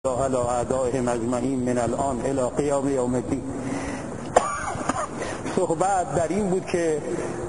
علی اعدائهم اجمعین من الان الی قیام یوم الدین. صحبت در این بود که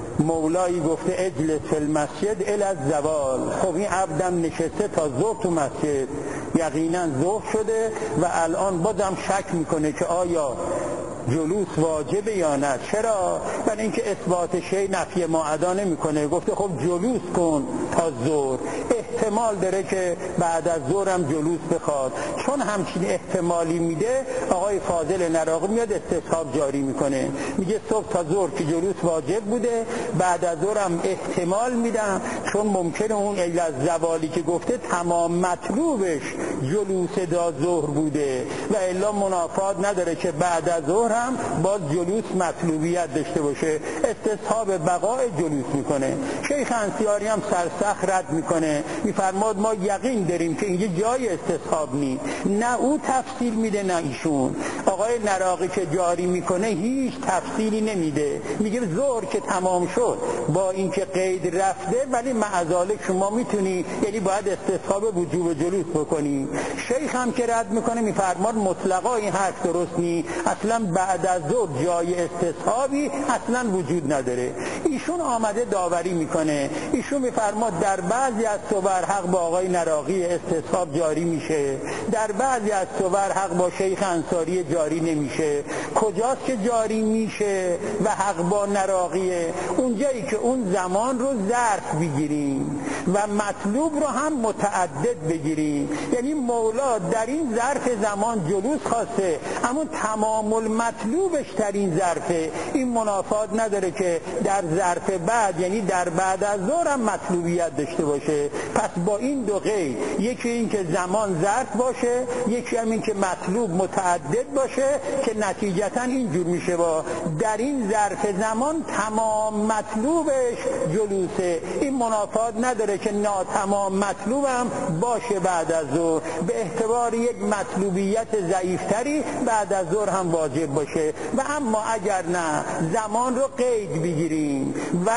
مولایی گفته اجلس فی المسجد الی الزوال. خب این عبدم نشسته تا ظهر تو مسجد، یقینا ظهر شده و الان بازم شک میکنه که آیا جلوس واجبه یا نه. چرا؟ برای اینکه اثبات شی نفی ما ادا نمیکنه. گفته خب جلوس کن تا ظهر، احتمال داره که بعد از ظهر هم جلوس بخواد. چون همچین احتمالی میده، آقای فاضل نراقی میاد استصحاب جاری میکنه، میگه صبح تا ظهر که جلوس واجب بوده، بعد از ظهر هم احتمال میدم چون ممکنه اون الی الزوالی که گفته تمام مطلوبش جلوس دا ظهر بوده و الا منافات نداره که بعد از ظهر هم باز جلوس مطلوبیت داشته باشه. استصحاب بقاء جلوس میکنه. شیخ انصاری هم سرسخت رد میکنه، میفرماد ما یقین داریم که اینجا جای استصحاب نیست. نه او تفصیل میده نه ایشون. آقای نراقی که جاری میکنه هیچ تفصیلی نمیده، میگه ظهر که تمام شد با اینکه قید رفته ولی معذالک شما میتونی، یعنی باید استصحاب وجوب جلوس بکنی. شیخ هم که رد میکنه میفرماد مطلقا این حرف درست نیست، اصلا بعد از ظهر جای استصحابی اصلا وجود نداره. ایشون آمده داوری میکنه، ایشون میفرماد در بعضی از صور حق با آقای نراقی استصحاب جاری میشه، در بعضی از صور حق با شیخ انصاری جاری نمیشه. کجاست که جاری میشه و حق با نراقیه؟ اونجایی که اون زمان رو ظرف بگیریم و مطلوب رو هم متعدد بگیریم. یعنی مولا در این ظرف زمان جلوس خواسته، اما تمام المطلوبش در این ظرفه، این منافات نداره که در ظرف بعد، یعنی در بعد از ظهر هم مطلوبیت داشته باشه. پس با این دو قید، یکی این که زمان ظرف باشه، یکی هم این که مطلوب متعدد باشه، که نتیجتا اینجور میشه با در این ظرف زمان تمام مطلوبش جلوسه. این منافات نداره که ناتمام مطلوبم باشه بعد از ظهر، به اعتبار یک مطلوبیت ضعیفتری بعد از ظهر هم واجب باشه. و اما اگر نه زمان رو قید بگیریم و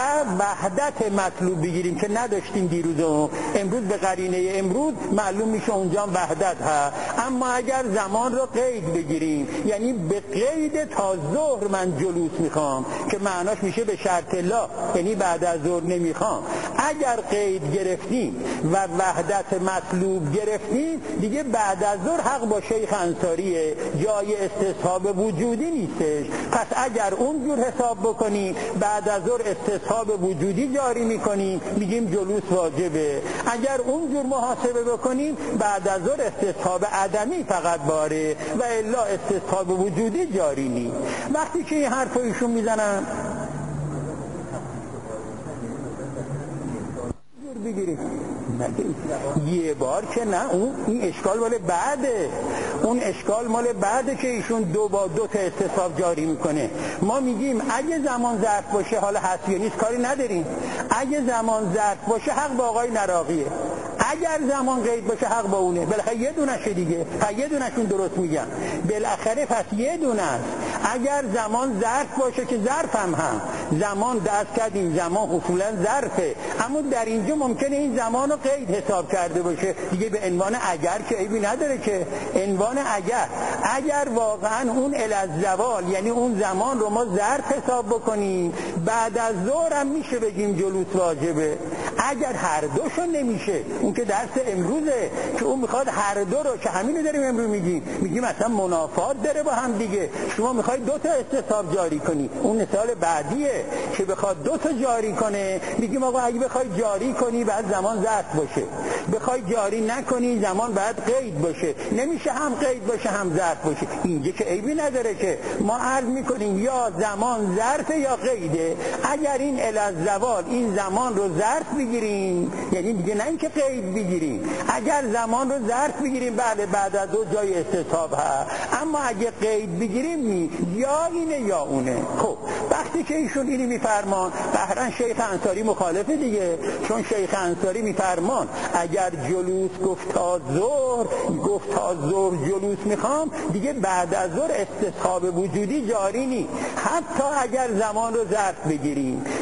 وحدت مطلوب بگیریم که نداشتیم دیروز و امروز، به قرینه امروز معلوم میشه اونجا وحدت هست. اما اگر زمان رو قید بگیریم، یعنی به قید تا ظهر من جلوس میخوام، که معناش میشه به شرط لا، یعنی بعد از ظهر نمیخوام. اگر قید گرفتیم و وحدت مطلوب گرفتیم، دیگه بعد از ظهر حق با شیخ انصاریه، جای استصحاب وجودی نیستش. پس اگر اونجور حساب بکنی بعد از ظهر استصحاب وجودی جاری میکنیم، میگیم جلوس واجبه. اگر اونجور محاسبه بکنیم بعد از ظهر استصحاب عدمی فقط باره و الا استصحاب وجودی جاری نیست. وقتی که این حرف ایشون میزنن بگیریم یه بار که نه، این اشکال مال بعده، اون اشکال مال بعده که ایشون دو تا استصحاب جاری میکنه. ما میگیم اگه زمان ظرف باشه، حالا هست یا نیست کاری نداریم، اگه زمان ظرف باشه حق با آقای نراقیه، اگر زمان قید باشه حق با اونه. بالاخره یه دونشه دیگه، یه دونشون درست میگم بالاخره، پس یه دونه است. اگر زمان ظرف باشه که ظرف هم زمان دست کردیم، زمان اصولا ظرفه، اما در اینجا ممکنه این زمان رو قید حساب کرده باشه دیگه، به عنوان اگر که عیبی نداره که عنوان اگر واقعا اون الی الزوال، یعنی اون زمان رو ما ظرف حساب بکنیم، بعد از ظهر هم میشه بگیم جلوس واجبه. اگر هر دوشون نمیشه، اون که درس امروزه که اون میخواد هر دو رو، که همینو داریم امروز میگیم اصلا منافات داره با هم دیگه. شما میخوای دو تا استصحاب جاری کنی، اون مثال بعدیه که بخواد دو تا جاری کنه، میگیم آقا اگه بخوای جاری کنی بعد زمان ظرف باشه، بخوای جاری نکنی زمان بعد قید باشه، نمیشه هم قید باشه هم ظرف باشه. اینجا که عیبی نداره که ما عرض میکنیم یا زمان ظرف یا قیده. اگر این الی الزوال این زمان رو ظرف بگیریم، یعنی دیگه نه اینکه قید بگیریم، اگر زمان رو ظرف بگیریم بله بعد از دو جای استصحاب هست، اما اگه قید بگیریم یا اینه یا اونه. خب وقتی که ایشون اینی میفرمان، بهرن شیخ انصاری مخالفه دیگه، چون شیخ انصاری میفرمان اگر جلوس گفت تا ظهر جلوس میخوام، دیگه بعد از ظهر استصحاب وجودی جاری نی، حتی اگر زمان رو ظرف بگیریم.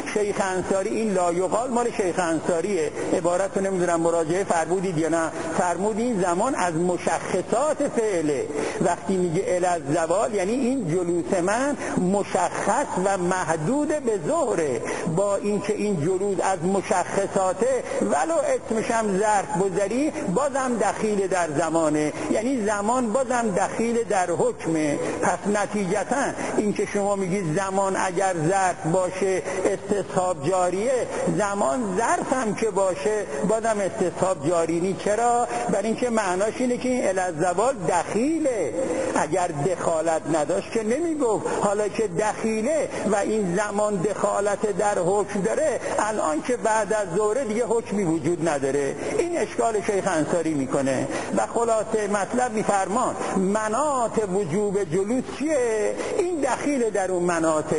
شیخ انصاری، این لایقال مال شیخ انصاریه، عبارت رو نمیدونم مراجعه فرمودید یا نه، فرمود این زمان از مشخصات فعله. وقتی میگه الازوال یعنی این جلوس من مشخص و محدود به ظهره، با اینکه این جلوس از مشخصاته ولو اسمش هم ظرف بذاری بازم دخیل در زمانه، یعنی زمان بازم دخیل در حکمه. پس نتیجتا اینکه شما میگید زمان اگر ظرف باشه استصحاب جاریه، زمان ظرف هم که باشه بازم استصحاب جاری نی. چرا؟ برای اینکه معناش اینه که این الازوال دخیله، اگر دخالت نداشت که نمیگفت. حالا که دخیله و این زمان دخالت در حکم داره، الان که بعد از ظهر دیگه حکمی وجود نداره. این اشکال شیخ انصاری میکنه و خلاصه مطلب میفرمان مناط وجوب جلوس چیه؟ این دخیل در اون مناط،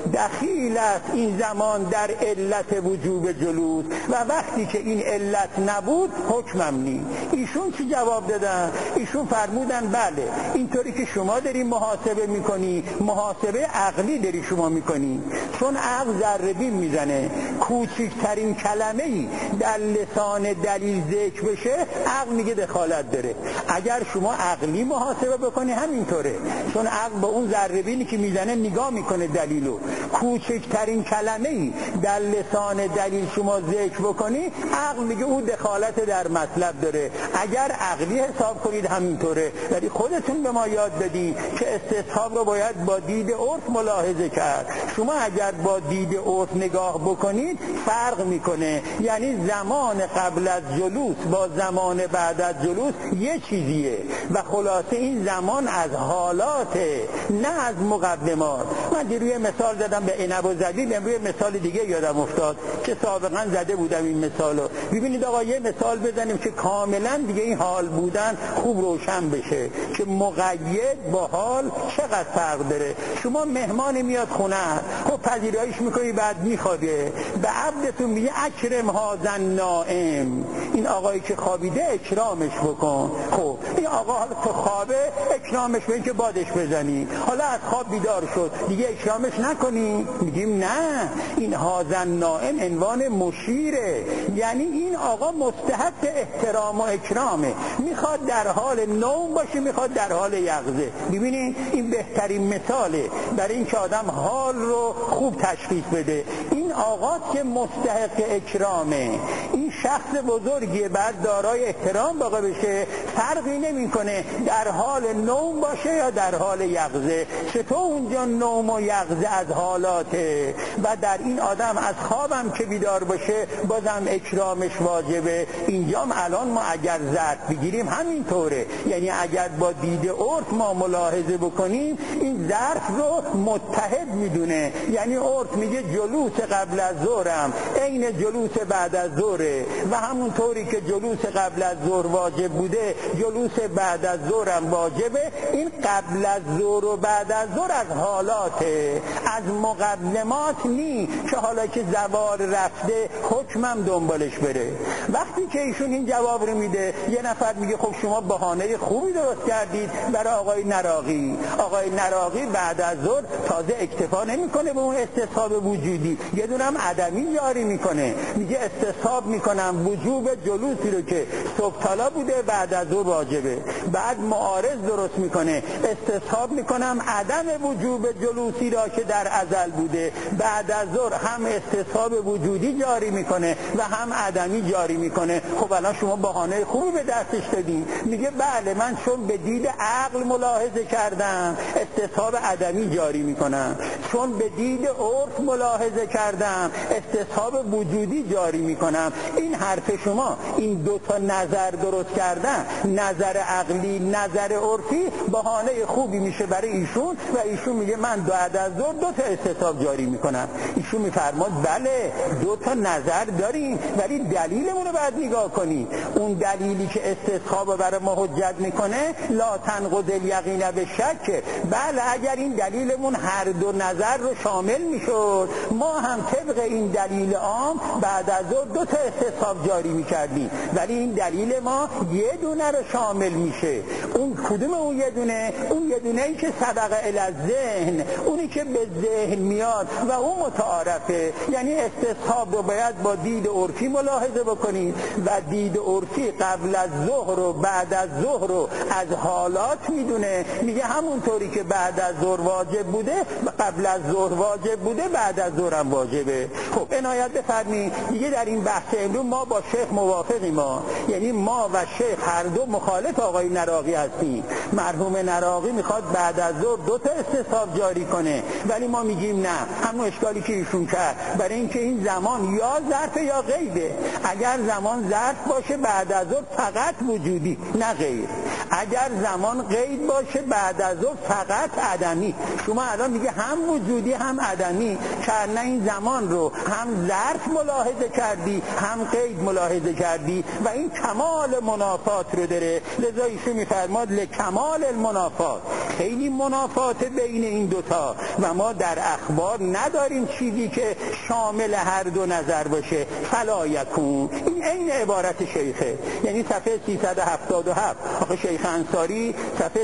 دخیل است این زمان در علت وجوب جلوس و وقتی که این علت نبود حکمم نی. ایشون چی جواب دادن؟ ایشون فرمودن بله اینطوری که شما داری محاسبه میکنی، محاسبه عقلی داری شما میکنی، چون عقل ذره میزنه، کوچکترین کلمه ای در لسان دلیل ذکر بشه عقل میگه دخالت داره. اگر شما عقلی محاسبه بکنی همینطوره، چون عقل با اون ذره بینی که میزنه نگاه میکنه دلیلو. کوچکترین کلمه ای در لسان دلیل شما ذکر بکنی عقل میگه اون دخالت در مطلب داره. اگر عقلی حساب کنید همینطوره، ولی خودتون به ما یاد دادی که استصحاب رو باید با دید عرف ملاحظه کرد. شما اگر با دید عرف نگاه بکنید فرق میکنه، یعنی زمان قبل از جلوس با زمان بعد از جلوس یه چیزیه و خلاصه این زمان از حالاته نه از مقدمات. من دیروی مثال زدم به عنب و زبیب، امروز مثال دیگه یادم افتاد که سابقا زده بودم این مثالو. ببینید آقا یه مثال بزنیم که کاملا دیگه این حال بودن خوب روشن بشه که مقید با حال چقدر فرق داره. شما مهمان میاد خونه، خب پذیراییش میکنی بعد میخوابه، به عبدتون میگه اکرم هازن نائم، این آقایی که خوابیده اکرامش بکن. خب این آقا حالا تو خوابه اکرامش بکن که بادش بزنی، حالا از خواب بیدار شد دیگه اکرامش نکنی؟ میگیم نه، این هازن نائم عنوان مشیره، یعنی این آقا مستحق احترام و اکرامه، میخواد در حال نوم باشه میخواد در حال یقظه. ببینید این بهترین مثاله برای این که آدم حال رو خوب تشخیص بده. این آقا که مستحق اکرامه، این شخص بزرگیه، بعد دارای احترام واقع بشه، فرقی نمیکنه در حال نوم باشه یا در حال یقظه. چطور اونجا نوم و یقظه از حالاته و در این آدم از خوابم که بیدار باشه بازم اکرامش واجبه. اینجام الان ما اگر ظرف بگیریم همینطوره، یعنی اگر با دید عرف ما ملاحظه بکنیم این ظرف رو متحد میدونه، یعنی عرف میگه جلوس قبل از ظهرم عین جلوس بعد از ظهره و همونطوری که جلوس قبل از ظهر واجب بوده جلوس بعد از ظهرم واجبه. این قبل از ظهر و بعد از ظهر از حالاته، از مقدمات نی که حالا که زوال رفته حکمم دنبالش بره. وقتی که ایشون این جواب رو میده یه نفر میگه خب شما بهانه خوبی درست کردید برای آقای نراقی. آقای نراقی بعد از ظهر تازه اکتفا نمیکنه به اون استصحاب وجودی، یه دونم عدمی جاری میکنه، میگه استصحاب میکنم وجوب جلوسی رو که صبح طلا بوده بعد از ظهر واجبه. بعد معارض درست میکنه، استصحاب میکنم عدم وجوب جلوسی را که در ازل بوده، بعد از ظهر هم استصحاب وجودی جاری میکنه و هم عدمی جاری میکنه. خب الان شما بهانه خوبی به دستش دادین. میگه بله من چون به دید عقل ملاحظه کردم استصحاب عدمی جاری میکنم، چون به دید عرف ملاحظه کردم استصحاب وجودی جاری میکنم. این حرف شما این دو تا نظر درست کردن، نظر عقلی نظر عرفی، بهانه خوبی میشه برای ایشون و ایشون میگه من بعد از ظهر دو تا استصحاب جاری میکنم. ایشون میفرماد بله دو تا نظر داریم ولی دلیلمون رو باید نگاه کنی. اون دلیلی که استصحاب برای ما حجت میکنه لا تنقض الیقین بالشک. بله اگر این دلیلمون هر دو نظر رو شامل میشد ما هم طبق این دلیل عام بعد از ظهر دو تا استصحاب جاری میکردیم، ولی این دلیل ما یه دونه رو شامل میشه. اون کدوم اون یه دونه؟ اون یه دونه ای که سبق الی الذهن، اونی که به ذهن میاد و اون متعارفه. یعنی استصحاب رو باید با دید عرفی ملاحظه بکنید و دید عرفی قبل از ظهر و بعد از ظهر رو از حالات میدونه، میگه همونطوری که بعد از ظهر واجب بوده و قبل از ظهر واجب بوده بعد از ظهر هم واجبه. خب عنایت بفرمایید دیگه در این بحث امروز ما با شیخ موافقیم، یعنی ما و شیخ هر دو مخالف آقای نراقی هستیم. مرحوم نراقی میخواد بعد از ظهر 2 تا استصحاب جاری کنه، ولی ما میگیم نه، همون اشکالی که ایشون کرد، برای اینکه این زمان یا ظرف یا غیبه. اگر زمان ظرف باشه بعد از ظهر فقط وجودی نه غیر، اگر زمان غیب باشه بعد از ظهر فقط عدمی. شما الان میگه هم وجودی هم عدمی، چرا این زمان رو هم ظرف ملاحظه کردی هم غیب ملاحظه کردی و این کمال منافات رو داره. لذا ایشون میفرماد لکمال المنافات، خیلی منافات بین این دوتا و ما در اخبار نداریم چیزی که شامل هر دو نظر باشه. فلا یکون، این عین عبارت شیخه، یعنی صفحه 377 آقای شیخ انصاری صفحه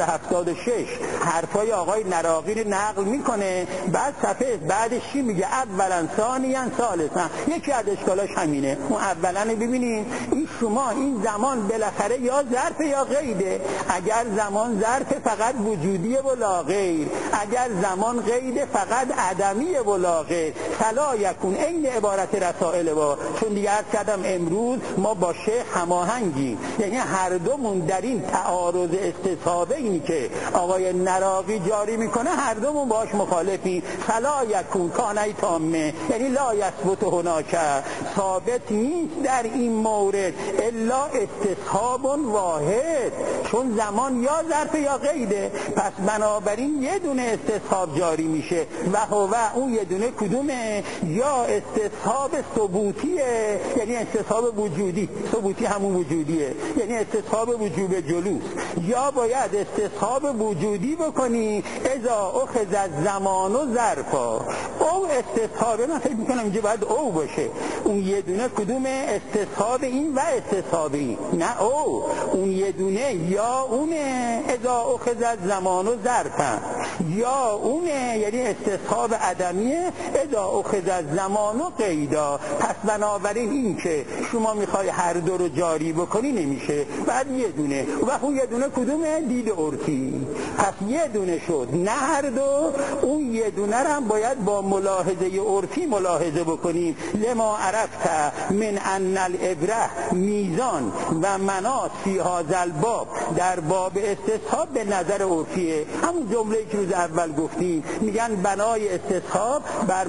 376 حرفای آقای نراقی رو نقل میکنه، بعد صفحه بعدش چی میگه؟ اولا ثانیا ثالثا. یکی از اشکالاش همینه. اون اولا رو ببینید، این شما این زمان بالاخره یا ظرف یا غیره. اگر زمان ظرف فقط وجودیه و لا غیر، اگر زمان غیره فقط عدمیه و لا غیر. فلا یکون این عبارت رسائل با، چون دیگه عرض کردم امروز ما با شیخ هماهنگیم، یعنی هر دومون در این تعارض استصحابه اینی که آقای نراقی جاری میکنه هر دومون باش مخالفی. فلا یکون کانه تامه، یعنی لا یثبت هناک، ثابت نیست در این مورد الا استصحاب واحد، چون زمان یا ظرف یا غیره. پس بنابراین یه دونه استصحاب جاری میشه و هو اون یه دونه کدومه؟ یا استصحاب ثبوتیه، یعنی استصحاب وجودی، ثبوتی همون وجودیه، یعنی استصحاب وجوب جلوس، یا باید استصحاب وجودی بکنی اذا اخذ الزمان و ظرفا. او استصحابه، من فکر میکنم اینجا باید او باشه. اون یه دونه کدومه؟ استصحاب این و استصحاب این، نه او. اون یه دونه یا اونه اذا اخذ الزمان و ظرفا، یا اونه یعنی استصحاب عدمیه اذا اخذ الزمان و قیدا. پس بنابراین این که شما میخوای هر دو رو جاری بکنی نمیشه، بعد یه دونه. و اون یه دونه کدومه؟ دید عرفی. پس یه دونه شد، نه هر دو. اون یه دونه رو هم باید با ملاحظه عرفی ملاحظه بکنیم. لما عرفت من ان العبره میزان و مناط فی هذا الباب، در باب استصحاب به نظر عرفیه. همون جمله‌ای که روز اول گفتیم، میگن بنای استصحاب بر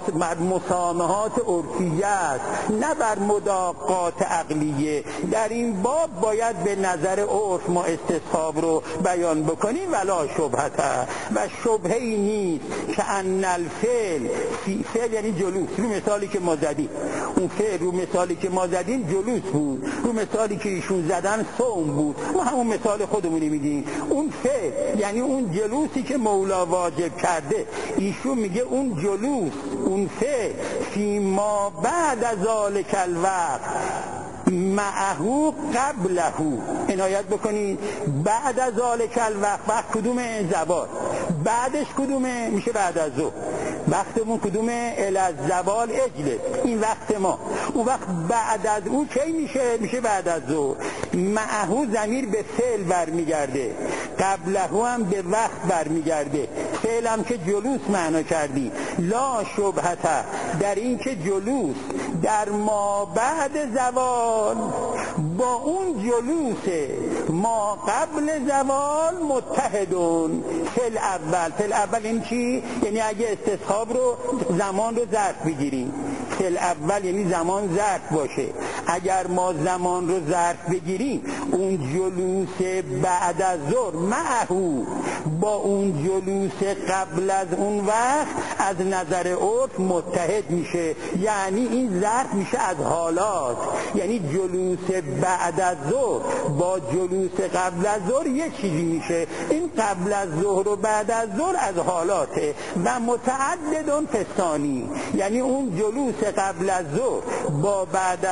مسامحات عرفیه است، نه بر مداقات عقلیه. در این باب باید به نظر عرف ما استصحاب رو بیان بکنیم. ولا شبهت، و شبهه‌ای نیست که ان الفعل، فعل یعنی جلوس، رو مثالی که ما زدیم، اون فعل رو مثالی که ما زدیم جلوس بود، رو مثالی که ایشون زدن صوم بود، ما همون مثال خودمونی میدیم. اون فعل یعنی اون جلوسی که مولا واجب کرده، ایشون میگه اون جلوس، اون فعل فیما بعد از ذالک الوقت معهو قبلهو. عنایت بکنید، بعد از ذالک الوقت، وقت کدومه؟ زوال. بعدش کدومه؟ میشه بعد از ظهر. وقتمون کدومه؟ الازوال اجلس، این وقت ما. اون وقت بعد از او کی میشه؟ میشه بعد از ظهر. معهو ضمیر به فعل برمیگرده، قبلهو هم به وقت برمیگرده. فعل هم که جلوس معنا کردی. لا شبهت، در این که جلوس در ما بعد زوال با اون جلوس ما قبل زوال متحدون. فعل اول این چی؟ یعنی اگه استصحاب رو زمان رو ظرف بگیریم، فعل اول یعنی زمان ظرف باشه. اگر ما زمان رو ظرف بگیریم، اون جلوس بعد از ظهر معهو با اون جلوس قبل از اون وقت از نظر عرف متحد میشه. یعنی این ظرف میشه از حالات، یعنی جلوس بعد از ظهر با جلوس قبل از ظهر یه چیزی میشه. این قبل از ظهر و بعد از ظهر از حالاته و متعددون فستانی، یعنی اون جلوس قبل از ظهر با بعد از ظهر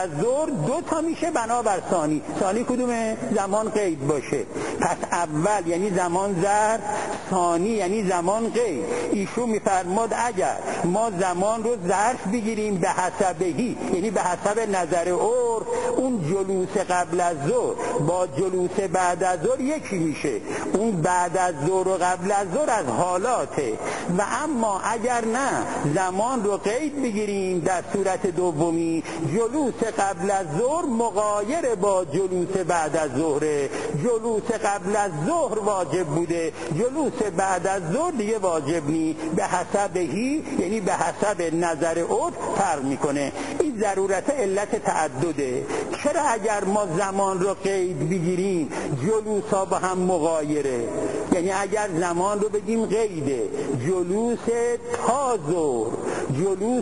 ظهر 2 تا میشه بنابر ثانی. ثانی کدومه؟ زمان قید باشه. پس اول یعنی زمان ظرف، ثانی یعنی زمان قید. ایشون میفرماد اگر ما زمان رو ظرف بگیریم به حسبهی، یعنی به حسب نظر عرف، اون جلوس قبل از ظهر با جلوس بعد از ظهر یکی میشه. اون بعد از ظهر و قبل از ظهر از حالاته. و اما اگر نه زمان رو قید بگیریم در صورت دومی، جلوس قبل از ظهر مغایر با جلوس بعد از ظهر. جلوس قبل از ظهر واجب بوده، جلوس بعد از ظهر دیگه واجب نی. به حسبهی یعنی به حسب نظر عرف فرق میکنه. این ضرورت علت تعدده. چرا اگر ما زمان رو قید بگیریم جلوس ها با هم مغایره؟ یعنی اگر زمان رو بگیم قیده، جلوس تا ظهر، جلوس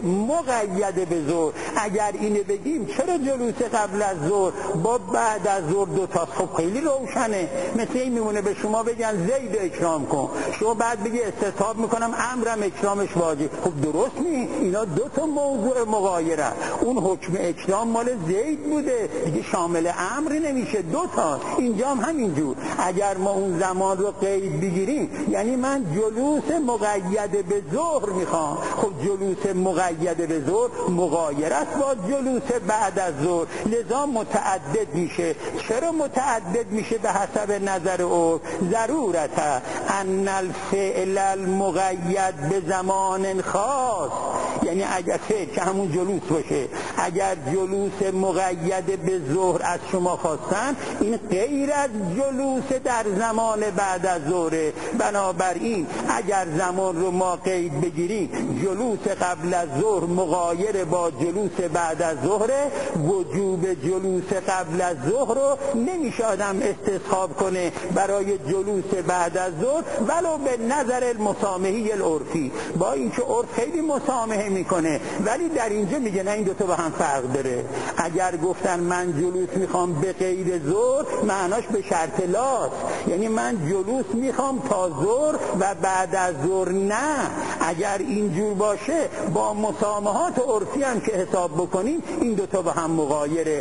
مقید به ظهر، اگر اینه بگیم چرا جلوس قبل از ظهر با بعد از ظهر 2 تا؟ خب خیلی روشنه. مثل این میمونه به شما بگن زید اکرام کن، شما بعد بگی استصحاب میکنم امرم اکرامش واجب. خب درست نی، اینا 2 تا موضوع مغایره. اون حکم اکرام مال زید بوده دیگه، شامل امر نمیشه، 2 تا. اینجا هم همینجور. اگر ما اون زمان رو قید بگیریم یعنی من جلوس مقید به ظهر میخوام. خب جلوس مقید به ظهر مغایر است با جلوس بعد از ظهر، لذا متعدد میشه. چرا متعدد میشه به حسب نظر عرف؟ ضرورت ان الفعل المقید به زمان خاص، یعنی اگر فعل که همون جلوس باشه، اگر جلوس مقید به ظهر از شما خواستن، این غیر از جلوس در زمان بعد از ظهره. بنابراین اگر زمان رو ما قید بگیریم جلوس قبل از ظهر مغایر با جلوس بعد از ظهر، وجوب جلوس قبل از ظهر رو نمیشه آدم استصحاب کنه برای جلوس بعد از ظهر ولو به نظر المسامحی العرفی، با اینکه عرف خیلی مسامحه میکنه، ولی در اینجا میگه نه، این 2 تا با هم فرق داره. اگر گفتن من جلوس میخوام به غیر ظهر، معناش به شرط لاست، یعنی من جلوس میخوام تا ظهر و بعد از ظهر نه. اگر اینجور باشه با مسامحات عرفی هم که حساب بکنیم این 2 تا با هم مغایره.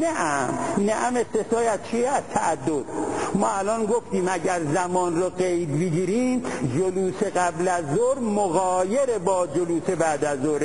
نعم استثنای از چیه؟ از تعدد. ما الان گفتیم اگر زمان رو قید بگیریم جلوس قبل از ظهر مغایر با جلوس بعد از ظهر.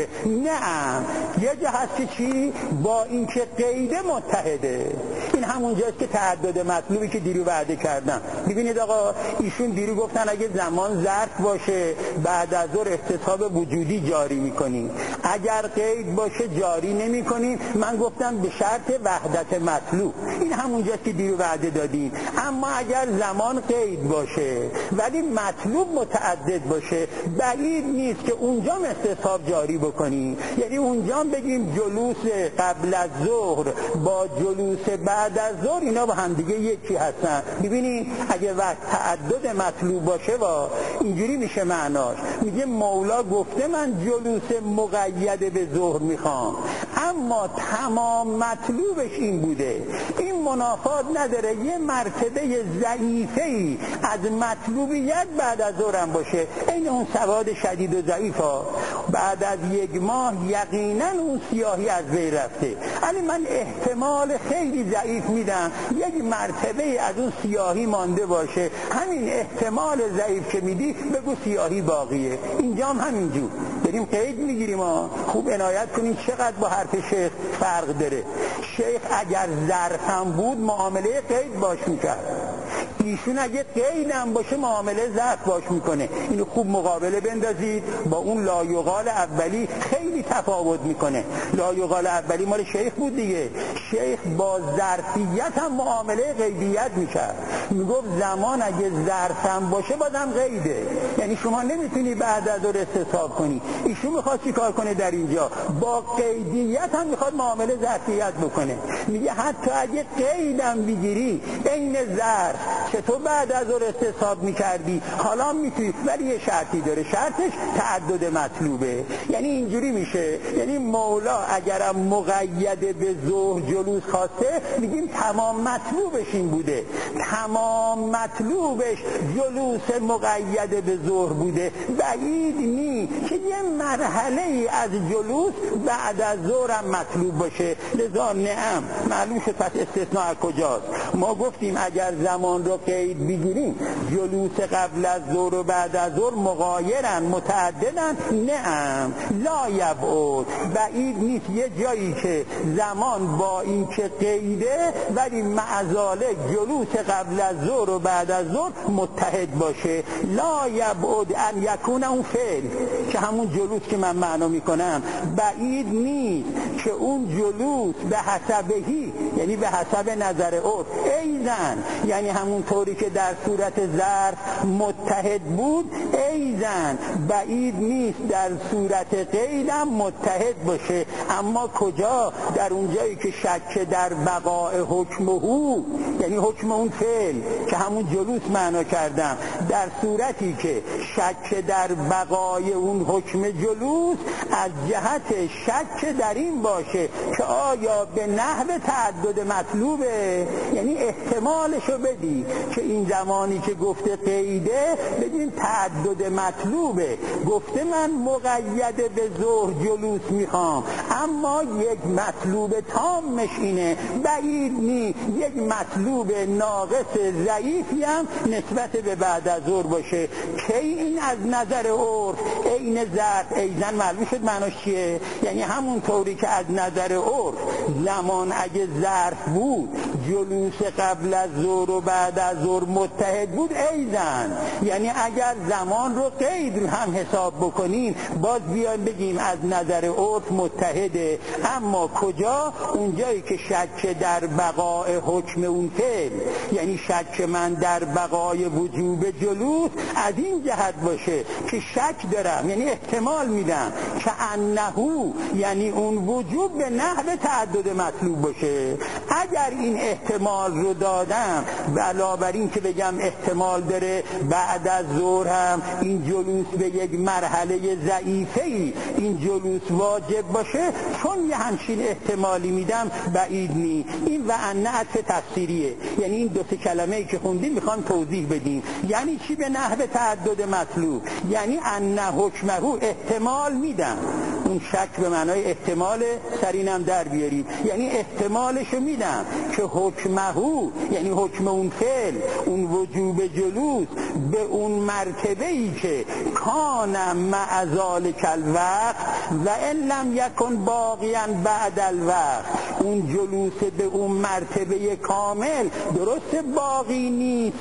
نعم یه جا هست که چی؟ با اینکه قیده متحده. این همون جاست که تعدد مطلوبی که دیرو وعده کردم. ببینید آقا، ایشون دیرو گفتن اگه زمان ظرف باشه بعد از ظهر استصحاب وجودی جاری میکنیم، اگر قید باشه جاری نمیکنیم. من گفتم به شرط وحدت مطلوب. این همون جاست که دیرو وعده دادیم. اما اگر زمان قید باشه ولی مطلوب متعدد باشه، بعید نیست که اونجا استصحاب جاری بکنیم. یعنی اونجا بگیم جلوس قبل از ظهر با جلوس بعد از ظهر اینا با هم دیگه یکی هستن. ببینید اگه وقت تعدد مطلوب باشه با اینجوری میشه معناش. میگه مولا گفته من جلوس مقید به ظهر میخوام، اما تمام مطلوبش این بوده. این منافات نداره، یه مرتبه ضعیفه‌ای از مطلوبیت بعد از ظهر هم باشه. این اون سواد شدید و ضعیفا بعد از 1 ماه یقینا اون سیاهی از بین رفته. ولی من احتمال خیلی ضعیف میدم یک مرتبه از اون سیاهی مانده باشه. همین احتمال ضعیف که میدی بگو سیاهی باقیه. اینجا هم همینجور بریم قید میگیریم. خوب عنایت کنیم چقدر با حرف شیخ فرق داره. شیخ اگر ظرفم بود معامله قید باش میکرد، ایشون اگه قید هم باشه معامله ظرف باش میکنه. اینو خوب مقابله بندازید با اون لایقال اولی، خیلی تفاوت میکنه. لایقال اولی مال شیخ بود دیگه، شیخ با ظرفیت هم معامله قیدیت میکرد. میگفت زمان اگه ظرفم باشه بازم قیده، یعنی شما نمیتونی بعد از ظهر استصحاب کنی. ایشون میخواد چی کار کنه در اینجا؟ با قیدیت هم میخواد معامله ظرفیت بکنه. میگه حتی اگه قیدم بگیری این ظرف که تو بعد از ظهر استصحاب میکردی حالا میتونی، ولی یه شرطی داره، شرطش تعدد مطلوبه. یعنی اینجوری میشه، یعنی مولا اگرم مقید به ظهر جلوس خواسته میگیم تمام مطلوبش این بوده. تمام تمام مطلوبش جلوس مقید به ظهر بوده، بعید نی که یه مرحله ای از جلوس بعد از ظهر هم مطلوب باشه. لذا نعم معلوم شد پس استثناء از کجاست. ما گفتیم اگر زمان رو قید بگیریم جلوس قبل از ظهر و بعد از ظهر مغایرن متعددن. نعم لا یبعد، بعید نیست یه جایی که زمان با این که قیده ولی معزاله جلوس قبل از ظهر و بعد از ظهر متحد باشه. لا یبعد ان یکون اون فعل که همون جلوس که من معنا میکنم، بعید نیست که اون جلوس به حسبهی یعنی به حسب نظر عرف ایزن، یعنی همون طوری که در صورت ظرف متحد بود ایزن بعید نیست در صورت قیدم متحد باشه. اما کجا؟ در اونجایی که شک در بقاء حکمه، یعنی حکم اون فعل که همون جلوس معنا کردم، در صورتی که شک در بقای اون حکم جلوس از جهت شک در این باشه که آیا به نحو تعدد مطلوبه، یعنی احتمالشو بدی که این زمانی که گفته قیده بدین تعدد مطلوبه، گفته من مقید به ظهر جلوس میخوام اما یک مطلوب تامش اینه، بعید نی یک مطلوب ناقص ضعیفی هم نسبت به بعد از ظهر باشه. که این از نظر عرف عین ظرف ایزن معلوم شد معناش چیه؟ یعنی همون طوری که از نظر عرف زمان اگه ظرف بود جلوس قبل از ظهر و بعد از ظهر متحد بود ایزن، یعنی اگر زمان رو قید هم حساب بکنیم باز بیایم بگیم از نظر عرف متحده. اما کجا؟ اونجایی که شک در بقاء حکم اون فعل، یعنی شک من در بقای وجوب جلوس از این جهت باشه که شک دارم یعنی احتمال میدم که انهو یعنی اون وجوب به نحو تعدد مطلوب باشه. اگر این احتمال رو دادم علاوه این که بگم احتمال داره بعد از ظهر هم این جلوس به یک مرحله ضعیفه‌ای این جلوس واجب باشه، چون یه همچین احتمالی میدم بعید نی. این و ان عطف تفسیریه، یعنی این دو سه کلمه‌ای که خوندیم میخوام توضیح بدیم. یعنی چی به نحو تعدد مطلوب؟ یعنی ان حکمه احتمال میدم، اون شک به معنای احتمال سرینم در بیارید، یعنی احتمالشو میدم که حکمه یعنی حکم اون فعل اون وجوب جلوس به اون مرتبه‌ای که کان مع ذالک الوقت و ان لم یکن باقیا بعد الوقت، اون جلوس به اون مرتبه کامل درست باقی نیست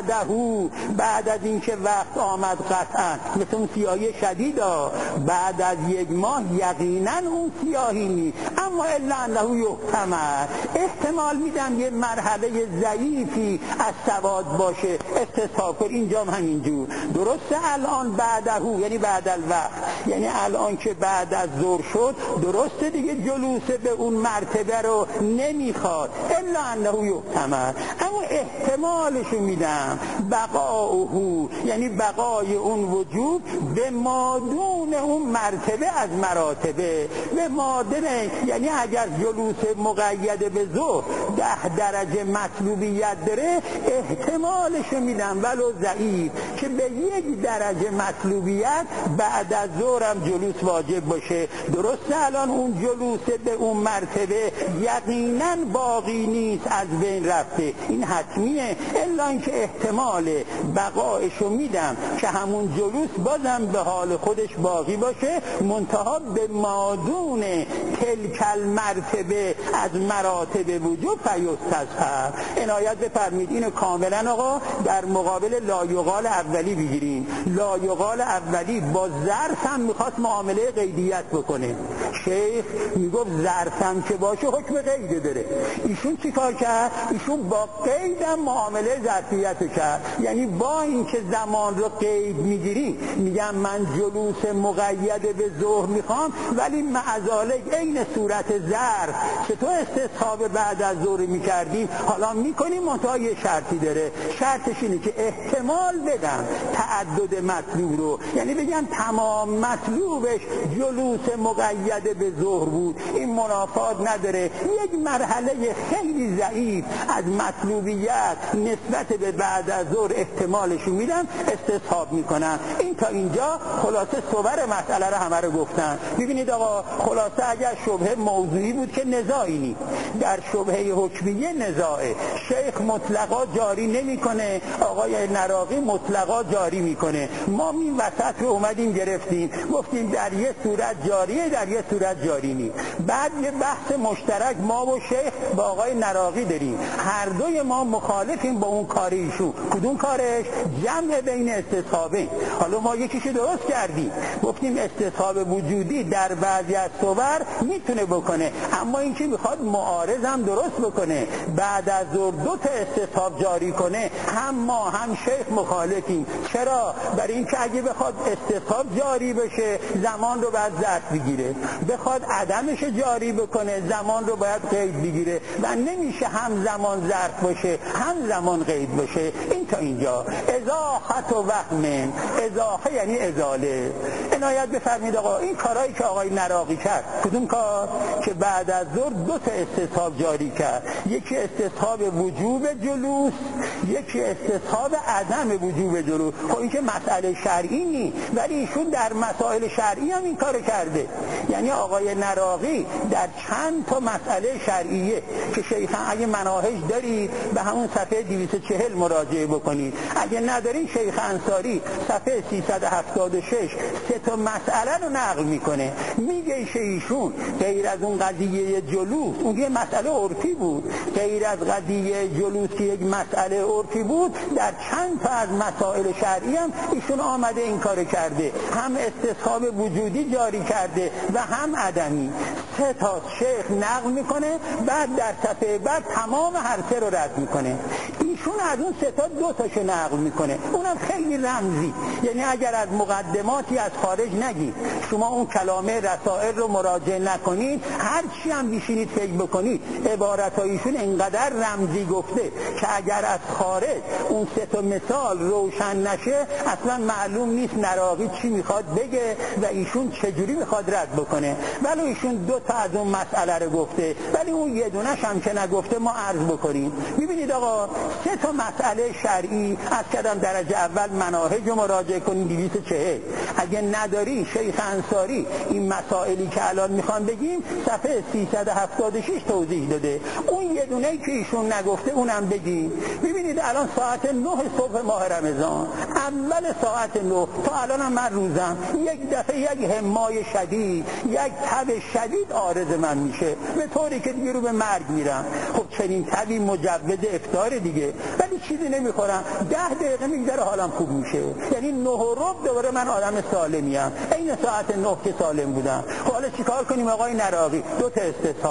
بعد از اینکه وقت آمد قطعا، مثل اون سیاهی شدیدا بعد از یک ماه یقینا اون سیاهی نیست، اما الا انه یحتمل احتمال میدم یه مرحله ضعیفی از سواد باشه استصحاب کن. اینجا هم همینجور درسته الان بعده یعنی بعد الوقت، یعنی الان که بعد از ظهر شد درسته دیگه جلوس به اون مرتبه رو نمیخواد الا انه یحتمل، اما احتمالشو میدم بقاؤه یعنی بقای اون وجود به مادون اون مرتبه از مراتبه، به مادن یعنی اگر جلوس مقید به ظهر 10 درجه مطلوبیت داره احتمالشو میدم ولو ضعیف که به 1 درجه مطلوبیت بعد از ظهر هم جلوس واجب باشه. درسته الان اون جلوس به اون مرتبه یقینا باقی نیست از بین رفته، این حتمیه، الا اینکه احتمال بقایشو میدم که همون جلوس بازم به حال خودش باقی باشه، منتها به مادون تلکل مرتبه از مراتب وجود فیستظهر. عنایت بفرمید اینو کاملا آقا در مقابل لایقال اولی بگیریم. لایقال اولی با ظرف هم میخواست معامله قیدیت بکنه، شیخ میگفت ظرف هم که باشه حکم قیده داره، ایشون چی کار کرد؟ ایشون با قیدم معامله ظرفیت کرد، یعنی با اینکه زمان رو قید میگیری میگم من جلوس مقید به ظهر میخوام ولی معزاله عین صورت ظرف چطور استصحاب بعد از ظهر میکردیم حالا میکنیم، منتها یه شرطی داره، شرطش اینه که احتمال بدم بگن تعدد مطلوب رو، یعنی بگن تمام مطلوبش جلوس مقید به ظهر بود، این منافات نداره. یک مرحله خیلی ضعیف از مطلوبیت نسبت به بعد از ظهر احتمالشون میدن، استصحاب میکنن. این تا اینجا خلاصه صور مسئله رو همه رو گفتن. ببینید آقا، خلاصه اگر شبهه موضوعی بود که نزاعی نیست، در شبهه حکمیه نزاعه. شیخ مطلقا جاری نمیکنه، آقای نراقی مطلقا جاری میکنه. ما این وسط رو اومدیم گرفتیم، گفتیم در یه صورت جاریه، در یه صورت جاری نیست. بعد یه بحث مشترک ما و شیخ با آقای نراقی داریم، هر دوی ما مخالفیم با اون کار ایشون. کدوم کارش؟ جمع بین استصحابین. حالا ما یکیشو درست کردیم، گفتیم استصحاب وجودی در بعضی از صور میتونه بکنه، اما این که میخواد معارض هم درست بکنه، بعد از ظهر 2 تا استصحاب جاری کنه، هم ما هم شیخ مخالفیم. چرا؟ برای اینکه اگه بخواد استصحاب جاری بشه زمان رو باید ظرف بگیره، بخواد عدمش جاری بکنه زمان رو باید قید بگیره و نمیشه هم زمان ظرف باشه هم زمان قید باشه. این تا اینجا. اضاحت و وهم، اضاحه یعنی ازاله. عنایت بفرمید آقا، این کارهایی که آقای نراقی کرد، کدوم کار؟ که بعد از ظهر 2 تا استصحاب جاری کرد، یکی استصحاب وجوب جلوس، یکی استصحاب عدم وجوب جلوس. خب این که مسئله شرعی نی، ولی ایشون در مسائل شرعی هم این کار کرده. یعنی آقای نراقی در چند تا مسئله شرعیه که شیخ اگه مناهج دارید به همون صفحه 240 مراجعه بکنید، اگه ندارین شیخ انصاری صفحه 376 3 تا مسئله رو نقل میکنه. میگه ایشون غیر از اون قضیه جلوس، اون یه مسئله عرفی بود، غیر از قضیه جلوس که یک مسئله عرفی بود، در چند تا از مسائل شرعی هم ایشون آمده این کار کرده، هم استصحاب وجودی جاری کرده و هم عدمی. 3 تا شیخ نقل میکنه، بعد در صفحه بعد تمام هر 3 رو رد میکنه. ایشون از اون 3 تا 2 تاشو نقل میکنه، اونم خیلی رمزی. یعنی اگر از مقدماتی از خارج نگید، شما اون کلامه رسائل رو مراجعه نکنید، هر چی هم بشینید فکر بکنید، عبارتایشون انقدر رمزی گفته که اگر از خارج اون 3 تا مثال روشن نشه اصلا معلوم نیست نراقی چی میخواد بگه و ایشون چجوری میخواد رد بکنه. ولی ایشون 2 تا از اون مسئله رو گفته، ولی اون یه دونش هم که نگفته ما عرض بکنیم. ببینید آقا، 3 تا مسئله شرعی از کدام درجه اول مناهج رو مراجعه کنید 240. اگه نداری شیخ انصاری این مسائلی که الان میخوام بگیم صفحه 376 توضیح داده. اون یه دونه‌ای که ایشون نگفته اونم بگیم. ببینید الان ساعت 9 صبح ماه رمضان، اول ساعت 9 تا الان هم من روزم یک دفعه یک همای شدید، یک تب شدید عارض من میشه، به طوری که دیگه رو به مرگ میرم. خب چنین تبی مجوز افطار دیگه، ولی چیزی نمیخورم، 10 دقیقه میگذره حالم خوب میشه. یعنی 9 و ربع دوباره من آدم سالمیم، این ساعت 9 که سالم بودم. خب حالا چیکار کنیم آقای نراقی؟ 2 تا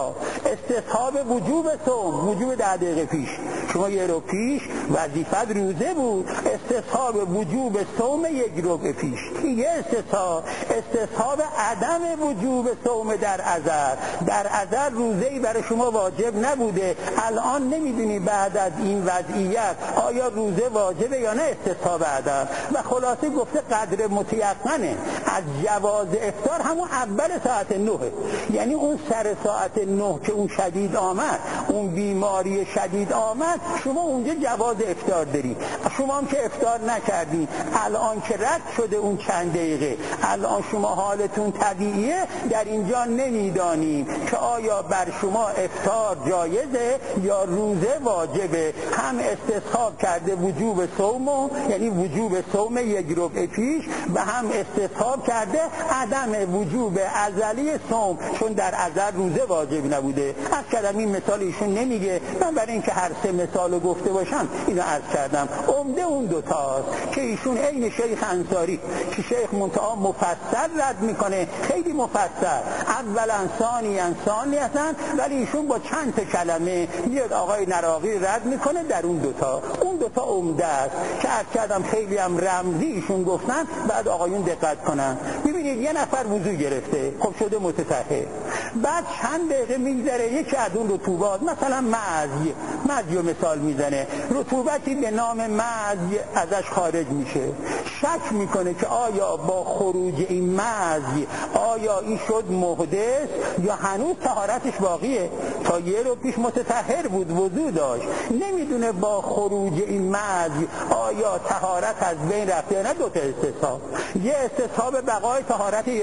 استصحاب وجوب صوم، وجوب 10 دقیقه پیش، شما یه رو پیش وظیفت روزه بود، استصحاب وجوب صوم 1 ربع پیش. یه استصحاب عدم وجوب صوم در ازل روزه‌ای برای شما واجب نبوده، الان نمیدونی بعد از این وضعیت آیا روزه واجبه یا نه، استصحاب عدم. و خلاصه گفته قدر متیقنه از جواز افطار همون اول ساعت 9، یعنی اون سر ساعت 9 که اون شدید آمد، اون بیماری شدید آمد، شما اونجا جواز افطار داری. شما هم که افطار نکردین، الان که رد شده اون چند دقیقه، الان شما حالتون طبیعیه، در اینجا نمیدانیم که آیا بر شما افطار جایزه یا روزه واجبه. هم استصحاب کرده وجوب صوم، یعنی وجوب صوم 1 ربع پیش، و هم استصحاب کرده عدم وجوب ازلی صوم، چون در ازل روزه واجب نبوده. از کردم این مثال ایشون نمیگه، من برای اینکه هر 3 مثال رو گفته باشم اینو عرض کردم. عمده اون 2 تاست که ایشون عین شیخ انصاری که شیخ منتها مفصل رد میکنه، خیلی مفصل، اولا ثانی هستن، ولی ایشون با چند تا کلمه میاد آقای نراقی رد میکنه در اون دوتا عمده است که عرض کردم خیلی هم رمزی ایشون گفتن، بعد آقایون دقت کنن. ببینید یه نفر وضو گرفته، خب شده متطهر، بعد چند دقیقه میگذره یکی از اون رطوبات، مثلا مزی رو مثال میزنه، رطوبتی به نام مزی ازش خارج میشه، شک میکنه که آیا با خروج این مزی آیا این شد محدث یا هنوز طهارتش باقیه؟ تا یه رو پیش متطهر بود، وضو داشت، نمیدونه با خروج این مزی آیا طهارت از بین رفته یا نه. دو تا استصحاب، یه استصحاب بقای طهارت یه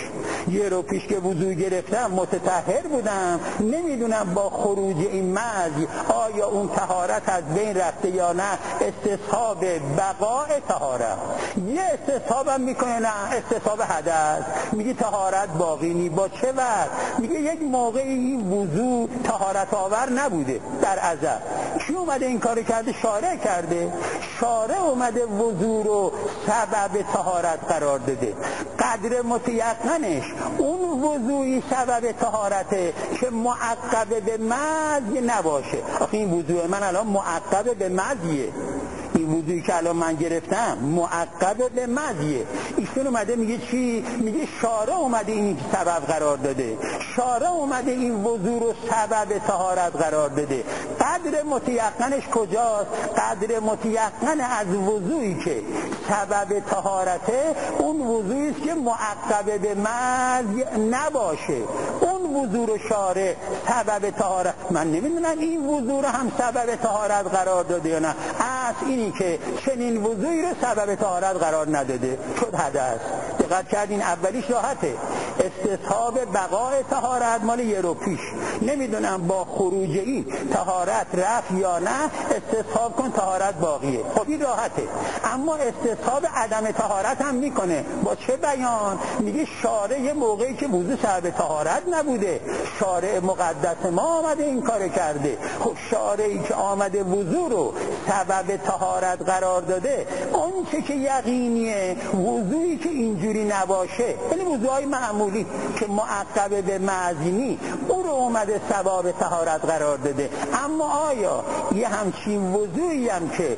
رو پیش که وضو گرفتم متطهر بودم، نمیدونم با خروج این مزی آیا اون طهارت از بین رفته یا نه، استصحاب بقای طهارت. یه استصحابم میکنه نه، استصحاب حدث، میگه طهارت باقی نی. با چه وقت؟ میگه یک موقعی این وضو طهارت آور نبوده در ازل. کی اومده این کار کرده؟ شارع کرده. شارع اومده وضو رو سبب طهارت قرار داده، قدر متیقنش اون وضوعی سبب طهارته که معقب به مزی نباشه. آخه این وضوع من الان معقب به مزیه، این وضوعی که الان من گرفتم معقب به مزیه. ایشون اومده میگه چی؟ میگه شارع اومده این سبب قرار داده، شارع اومده این وضوع رو سبب طهارت قرار داده. قدر متیقنش کجاست؟ قدر متیقن از وضوعی که سبب طهارته اون وضوعی است که معقب به مزی نباشه. اون وضوع رو شارع سبب طهارت، من نمیدونم این وضوع رو هم سبب طهارت قرار داده یا نه. اینی که چنین وضوعی رو سبب طهارت قرار نداده، شد حدث. دقت کردین اولیش راحته، استصحاب بقای طهارت مال یه رو پیش، نمیدونم با خروج این طهارت رفت یا نه، استصحاب کن طهارت باقیه. خب این راحته. اما استصحاب عدم طهارت هم میکنه. با چه بیان؟ میگه شارع یه موقعی که وضو سبب طهارت نبوده، شارع مقدس ما آمده این کار کرده. خب شارعی که آمده وضو رو سبب طهارت قرار داده، اون چه که یقینیه وضوعی که اینجوری نباشه، یعنی وضوعای معمولی که معقب به مزنی، او رو اومده سبب طهارت قرار داده. اما آیا یه همچین وضوعی هم که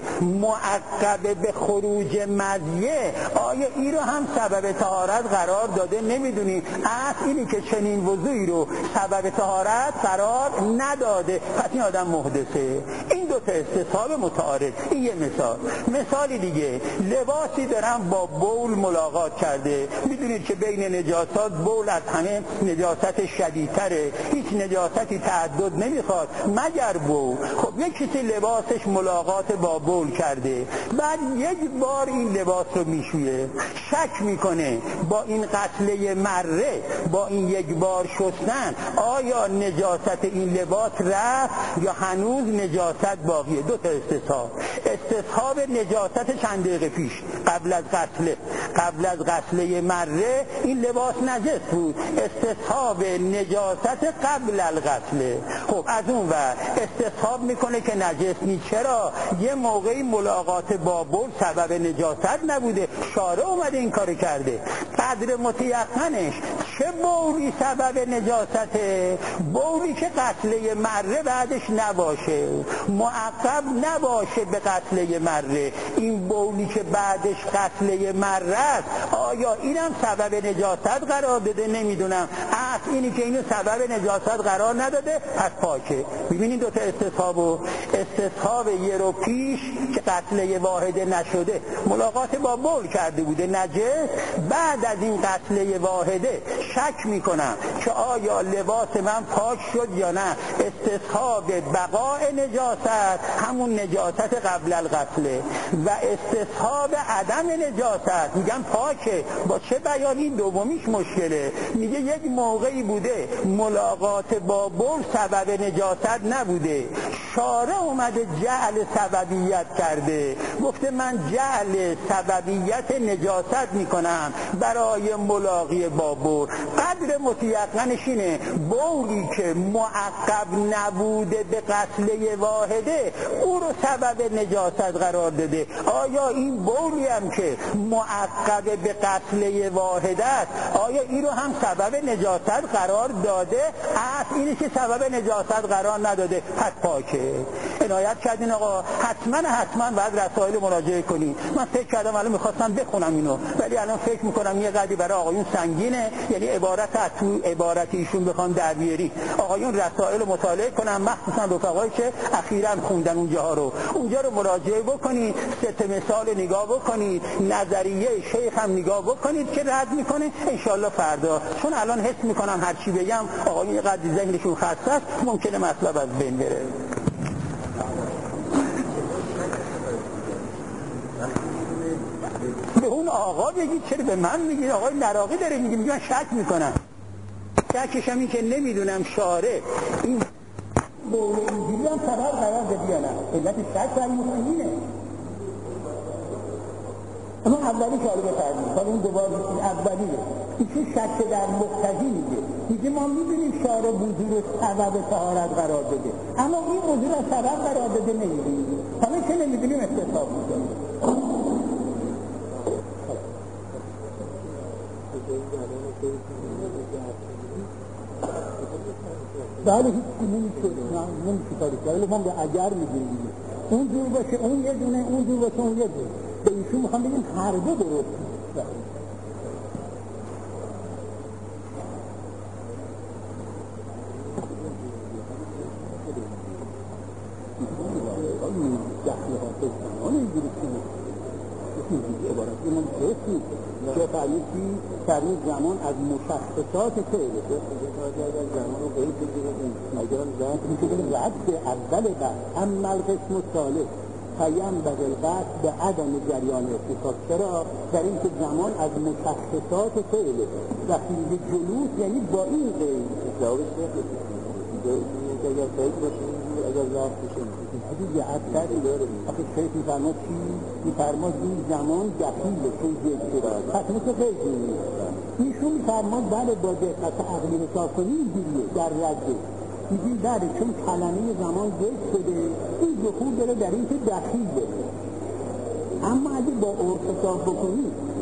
معقب به خروج مزیه، آیا این رو هم سبب طهارت قرار داده؟ نمیدونیم. اصل اینی که چنین وضوعی رو سبب طهارت قرار نداده، پس این آدم محدثه. این دو تا استصحاب متعارض. این یه مثالی دیگه، لباسی دارم با بول ملاقات کرده، میدونید که بین نجاسات بول از همه نجاست شدیدتره، هیچ نجاستی تعدد نمیخواد مگر بول. خب یک کسی لباسش ملاقات با بول کرده، بعد یک بار این لباس رو میشویه، شک میکنه با این قتله مره، با این یک بار شستن آیا نجاست این لباس رفت یا هنوز نجاست باقیه. دو تا استصحاب نجاست چند دقیقه پیش قبل از غسله مره این لباس نجس بود، استصحاب نجاست قبل الغسله. خب از اون ور استصحاب میکنه که نجس نیست. چرا؟ یه موقعی ملاقات با بول سبب نجاست نبوده، شارع اومده این کار کرده. قدر متیقنش چه بولی سبب نجاسته؟ بولی که قتله مره بعدش نباشه، معقب نباشه به قتله مره. این بولی که بعدش قتله مره است، آیا اینم سبب نجاست قرار داده؟ نمیدونم. اصل اینی که اینو سبب نجاست قرار نداده، پس پاکه. ببینید دو تا استصحاب یه رو پیش که قتله واحده نشده، ملاقات با بول کرده بوده نجس، بعد از این قتله واحده شک میکنم که آیا لباس من پاک شد یا نه. استصحاب بقای نجاست، همون نجاست قبل الغسله، و استصحاب عدم نجاست میگم پاکه. با چه بیان؟ این دومیش مشکله. میگه یک موقعی بوده ملاقات با بول سبب نجاست نبوده، شارع اومده جعل سببیت کرده، گفته من جعل سببیت نجاست میکنم برای ملاقی با بول. قدر متیقنش اینه بولی که معقب نبوده به قتله واحده او رو سبب نجاست قرار داده. آیا این بولی هم که معقب به قتله واحده است آیا این رو هم سبب نجاست قرار داده؟ اینی که سبب نجاست قرار نداده پس پاکه. عنایت کردین آقا، حتما باید رسائل مراجعه کنین. من فکر کردم الان میخواستم بخونم اینو، ولی الان فکر میکنم یه قدری برای آقایون سنگینه، یعنی عبارت ایشون بخوام در بیاری. آقایون رسائل مطالعه کنن، مخصوصا رفقایی که اخیراً خوندن اونجا رو مراجعه بکنید، ست مثال نگاه بکنید، نظریه شیخ هم نگاه بکنید که رد میکنه انشالله فردا. چون الان حس میکنم هر چی بگم آقایون یه قدری ذهنشون خسته است، ممکنه مطلب از بین بره. به اون آقا بگید، چرا به من میگید؟ آقای نراقی داره میگه من شک میکنم. شکش هم این که نمیدونم شارع این بول اینجوری هم سبب قرار دادی یا نه. علت شک برای مسلمینه. اما اولی که آلو بفردیم حالا اون دوبار اولیه ایشون شک در مقتضی میگه ما میدونیم شارع وضو رو سبب طهارت قرار داده، اما این وضو رو سبب قرار داده نمیدونیم. حالا که نمیدونیم استصحاب میکنیم. بله هیچ نمیشه کاری کرد، ولی ما به اگر میگیم اون جور باشه اون یه دونه، اون جور باشه اون یه دونه. به ایشون میخوام بگیم هر دو درست در این زمان از مشخصات فعله زمان رو قید بگیرد اگر رد به اول بعد اما القسم الثالث قیم به القصد به عدم جریان ارتکاب. چرا؟ در این که زمان از مشخصات فعله و فیل جلوس یعنی با این قید جوابش اگر قید باشه اگر ظرف بشه یه اثری داره. آخه شیخ میفرماد چی؟ میفرماد این زمان دخیله چون یک شده پس مثل قید ایشون میفرماد بله با دقت عقلی حساب کنی اینجوریه در رده میگیم بله چون کلمه زمان یک شده این دخول داره در این که دخیله. اما اگه با عرف حساب بکنی